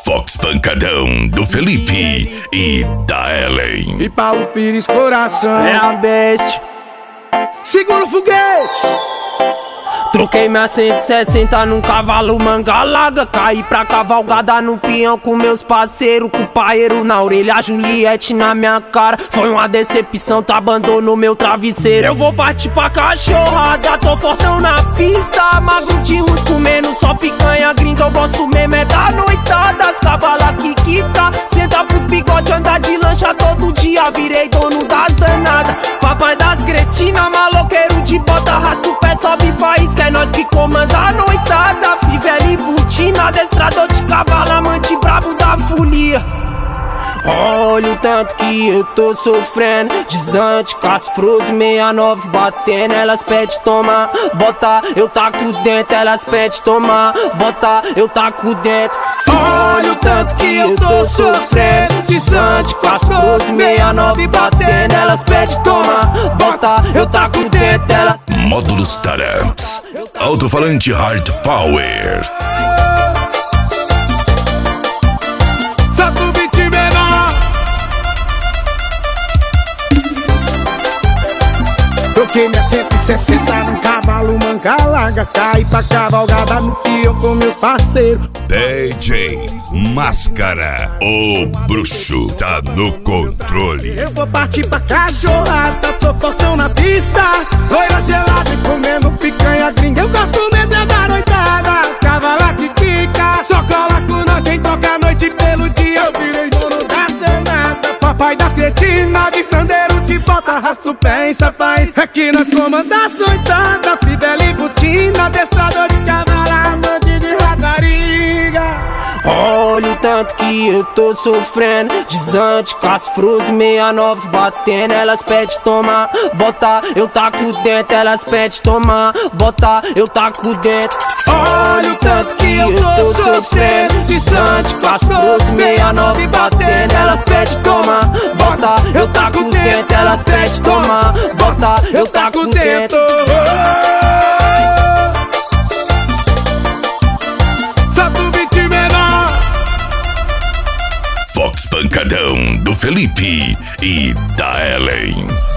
Fox Pancadão do Felipe e da Ellen. E Paulo Pires coração é a best. Segura o foguete. Troquei minha 160 num cavalo manga larga. Caí pra cavalgada no peão com meus parceiros. Com o paeiro na orelha, Juliette na minha cara. Foi uma decepção, tu abandonou meu travesseiro. Eu vou partir pra cachorrada, tô fortão na pista. Magro de ruim comendo só picanha gringa. Eu gosto mesmo é da noitada, as cavalas que quita. Senta pros bigode, anda de lancha todo dia. Virei dono das danadas, papai das gretinas. Maloqueiro de bota, arrasta o pé, sobe faísca. É nós que comanda a noitada. Fivela e butina, adestrador de cavalo, amante brabo da folia. Olha o tanto que eu tô sofrendo. Desante, Casfroso, 69 batendo. Elas pedem tomar, bota, eu taco dentro. Elas pedem tomar, bota, eu taco dentro. Olha o tanto que eu tô sofrendo. Desante, Casfroso, 69 batendo. Elas pedem tomar, bota, eu taco dentro. Elas... Módulos Taramps, alto-falante Hard Power. Troquei minha 160 num cavalo manga larga. Caí pra cavalgada no peão com meus parceiros. DJ Máscara, o bruxo tá no controle. Eu vou partir pra cachorrada, tô fortão na pista. Loira gelada e comendo picanha gringa. Eu gosto mesmo é da noitada, cavala que quica. Só cola com nós, quem troca a noite pelo dia. Eu virei dono das danadas, papai das cretinas. De sandeiro de bota, arrasta o pé em sapaz. Aqui nós comanda as noitada, fidel e butina. Adestrador de cavalo, amante de rapariga. Olha o tanto que eu tô sofrendo. Desante, Casfroso, 69 batendo. Elas pedem tomar, bota, eu taco dentro. Elas pedem tomar, bota, eu taco dentro. Olha o tanto que eu tô sofrendo. Desante, Casfroso, 69 batendo. Elas pedem tomar, bota, eu taco dentro. Elas pedem tomar, bota, eu taco dentro. Fox Pancadão do Felipe e da Ellen.